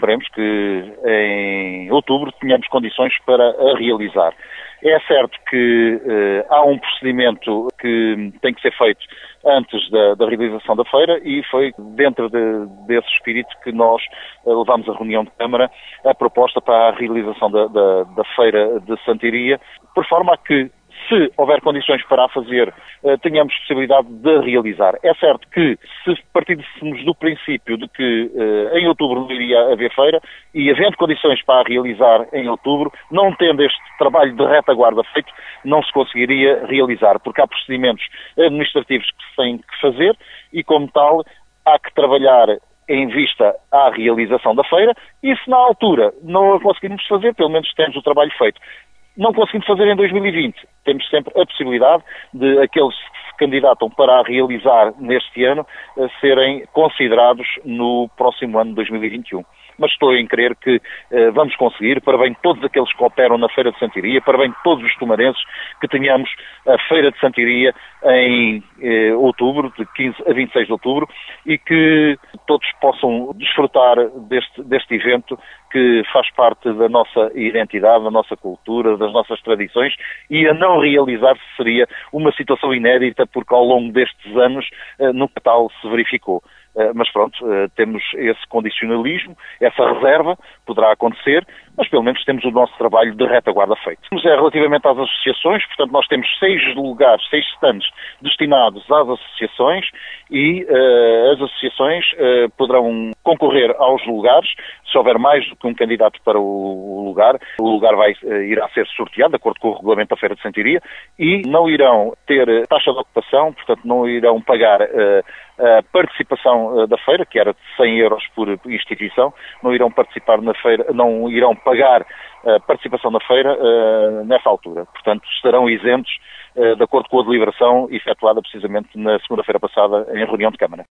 esperemos que em outubro tenhamos condições para a realizar. É certo que há um procedimento que tem que ser feito antes da realização da feira e foi dentro desse espírito que nós levámos à reunião de Câmara a proposta para a realização da feira de Santiria, por forma a que, se houver condições para a fazer, tenhamos possibilidade de realizar. É certo que, se partíssemos do princípio de que em outubro não iria haver feira, e havendo condições para a realizar em outubro, não tendo este trabalho de retaguarda feito, não se conseguiria realizar, porque há procedimentos administrativos que se têm que fazer e, como tal, há que trabalhar em vista à realização da feira, e se na altura não a conseguirmos fazer, pelo menos temos o trabalho feito. Não conseguimos fazer em 2020, temos sempre a possibilidade de aqueles que se candidatam para a realizar neste ano serem considerados no próximo ano de 2021. Mas estou em crer que vamos conseguir, para bem de todos aqueles que operam na Feira de Santiria, para bem de todos os tomarenses, que tenhamos a Feira de Santiria em outubro, de 15 a 26 de outubro, e que todos possam desfrutar deste evento que faz parte da nossa identidade, da nossa cultura, das nossas tradições, e a não realizar seria uma situação inédita, porque ao longo destes anos nunca tal se verificou. Mas pronto, temos esse condicionalismo, essa reserva, poderá acontecer, mas pelo menos temos o nosso trabalho de retaguarda feito. Relativamente às associações, portanto nós temos 6 lugares, 6 stands destinados às associações e as associações poderão concorrer aos lugares. Se houver mais do que um candidato para o lugar irá ser sorteado de acordo com o regulamento da Feira de Santiria e não irão ter taxa de ocupação, portanto não irão pagar a participação da feira, que era de 100 euros por instituição, não irão participar na feira, não irão pagar a participação na feira nessa altura. Portanto, estarão isentos de acordo com a deliberação efetuada precisamente na segunda-feira passada em reunião de Câmara.